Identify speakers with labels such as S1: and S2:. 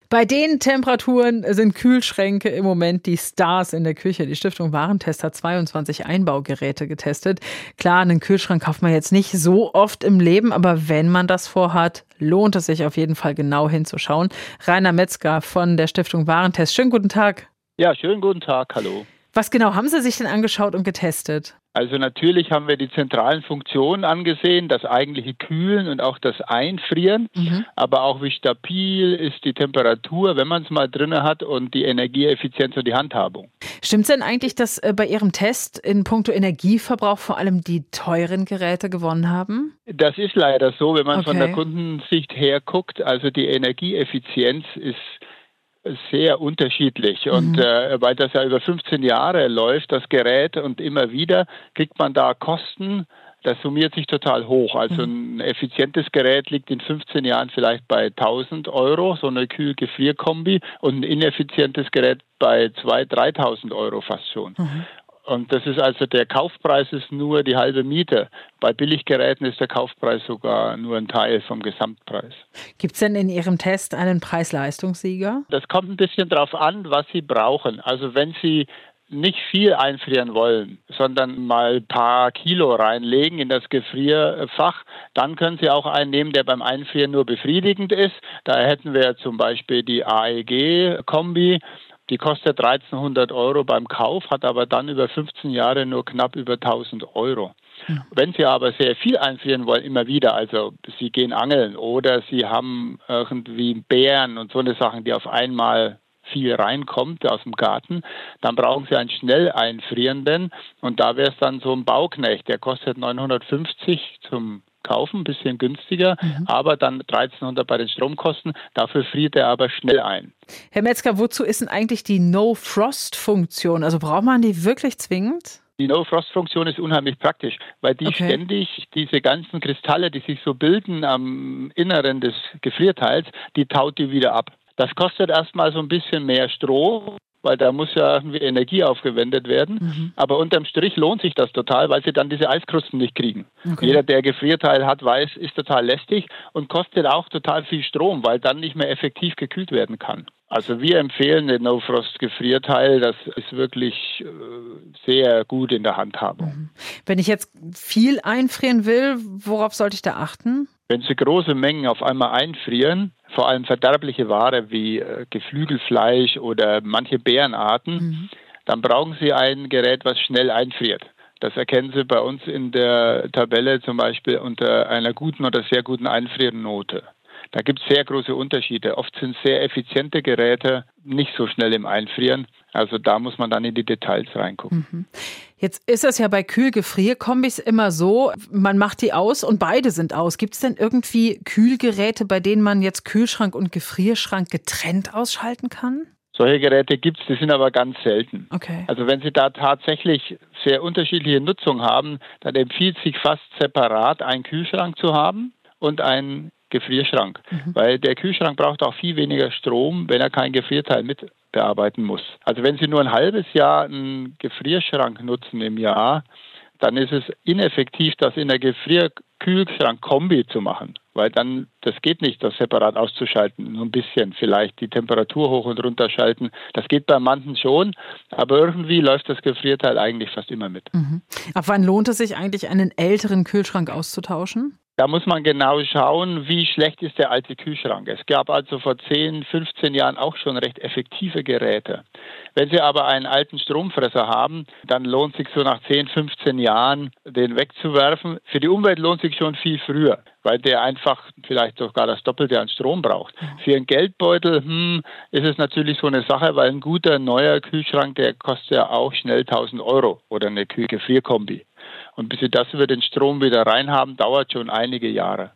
S1: Bei den Temperaturen sind Kühlschränke im Moment die Stars in der Küche. Die Stiftung Warentest hat 22 Einbaugeräte getestet. Klar, einen Kühlschrank kauft man jetzt nicht so oft im Leben, aber wenn man das vorhat, lohnt es sich auf jeden Fall genau hinzuschauen. Rainer Metzger von der Stiftung Warentest. Schönen guten Tag.
S2: Ja, schönen guten Tag, hallo.
S1: Was genau haben Sie sich denn angeschaut und getestet?
S2: Also natürlich haben wir die zentralen Funktionen angesehen, das eigentliche Kühlen und auch das Einfrieren, aber auch wie stabil ist die Temperatur, wenn man es mal drin hat, und die Energieeffizienz und die Handhabung.
S1: Stimmt es denn eigentlich, dass bei Ihrem Test in puncto Energieverbrauch vor allem die teuren Geräte gewonnen haben?
S2: Das ist leider so, wenn man von der
S1: Okay.
S2: Kundensicht her guckt. Also die Energieeffizienz ist sehr unterschiedlich. Und weil das ja über 15 Jahre läuft, das Gerät, und immer wieder kriegt man da Kosten, das summiert sich total hoch. Also ein effizientes Gerät liegt in 15 Jahren vielleicht bei 1.000 Euro, so eine Kühl-Gefrier-Kombi, und ein ineffizientes Gerät bei 2.000, 3.000 Euro fast schon. Und das ist also, der Kaufpreis ist nur die halbe Miete. Bei Billiggeräten ist der Kaufpreis sogar nur ein Teil vom Gesamtpreis.
S1: Gibt es denn in Ihrem Test einen Preis-Leistungssieger?
S2: Das kommt ein bisschen drauf an, was Sie brauchen. Also wenn Sie nicht viel einfrieren wollen, sondern mal ein paar Kilo reinlegen in das Gefrierfach, dann können Sie auch einen nehmen, der beim Einfrieren nur befriedigend ist. Da hätten wir zum Beispiel die AEG-Kombi. Die kostet 1.300 Euro beim Kauf, hat aber dann über 15 Jahre nur knapp über 1.000 Euro. Wenn Sie aber sehr viel einfrieren wollen, immer wieder, also Sie gehen angeln oder Sie haben irgendwie Beeren und so eine Sachen, die auf einmal viel reinkommt aus dem Garten, dann brauchen Sie einen schnell einfrierenden, und da wäre es dann so ein Bauknecht, der kostet 950 zum Kaufen, ein bisschen günstiger, aber dann 1.300 bei den Stromkosten, dafür friert er aber schnell ein.
S1: Herr Metzger, wozu ist denn eigentlich die No-Frost-Funktion? Also braucht man die wirklich zwingend?
S2: Die No-Frost-Funktion ist unheimlich praktisch, weil die
S1: Okay.
S2: ständig diese ganzen Kristalle, die sich so bilden am Inneren des Gefrierteils, die taut die wieder ab. Das kostet erstmal so ein bisschen mehr Strom, weil da muss ja irgendwie Energie aufgewendet werden. Aber unterm Strich lohnt sich das total, weil sie dann diese Eiskrusten nicht kriegen.
S1: Okay.
S2: Jeder, der Gefrierteil hat, weiß, ist total lästig und kostet auch total viel Strom, weil dann nicht mehr effektiv gekühlt werden kann. Also wir empfehlen den No-Frost-Gefrierteil, das ist wirklich sehr gut in der Handhabung.
S1: Wenn ich jetzt viel einfrieren will, worauf sollte ich da achten?
S2: Wenn Sie große Mengen auf einmal einfrieren, vor allem verderbliche Ware wie Geflügelfleisch oder manche Beerenarten, dann brauchen Sie ein Gerät, was schnell einfriert. Das erkennen Sie bei uns in der Tabelle zum Beispiel unter einer guten oder sehr guten Einfriernote. Da gibt es sehr große Unterschiede. Oft sind sehr effiziente Geräte nicht so schnell im Einfrieren. Also da muss man dann in die Details reingucken.
S1: Jetzt ist es ja bei Kühl-Gefrier-Kombis immer so, man macht die aus und beide sind aus. Gibt es denn irgendwie Kühlgeräte, bei denen man jetzt Kühlschrank und Gefrierschrank getrennt ausschalten kann?
S2: Solche Geräte gibt es, die sind aber ganz selten.
S1: Okay.
S2: Also wenn Sie da tatsächlich sehr unterschiedliche Nutzung haben, dann empfiehlt sich fast separat einen Kühlschrank zu haben und einen Gefrierschrank. Weil der Kühlschrank braucht auch viel weniger Strom, wenn er kein Gefrierteil mitbearbeiten muss. Also wenn Sie nur ein halbes Jahr einen Gefrierschrank nutzen im Jahr, dann ist es ineffektiv, das in der Gefrier-Kühlschrank-Kombi zu machen. Weil dann, das geht nicht, das separat auszuschalten. Nur ein bisschen vielleicht die Temperatur hoch und runter schalten. Das geht bei manchen schon, aber irgendwie läuft das Gefrierteil eigentlich fast immer mit.
S1: Ab wann lohnt es sich eigentlich, einen älteren Kühlschrank auszutauschen?
S2: Da muss man genau schauen, wie schlecht ist der alte Kühlschrank. Es gab also vor 10, 15 Jahren auch schon recht effektive Geräte. Wenn Sie aber einen alten Stromfresser haben, dann lohnt sich so nach 10, 15 Jahren, den wegzuwerfen. Für die Umwelt lohnt sich schon viel früher, weil der einfach vielleicht sogar das Doppelte an Strom braucht. Für einen Geldbeutel ist es natürlich so eine Sache, weil ein guter neuer Kühlschrank, der kostet ja auch schnell 1.000 Euro oder eine Kühlgefrierkombi. Und bis Sie das über den Strom wieder reinhaben, dauert schon einige Jahre.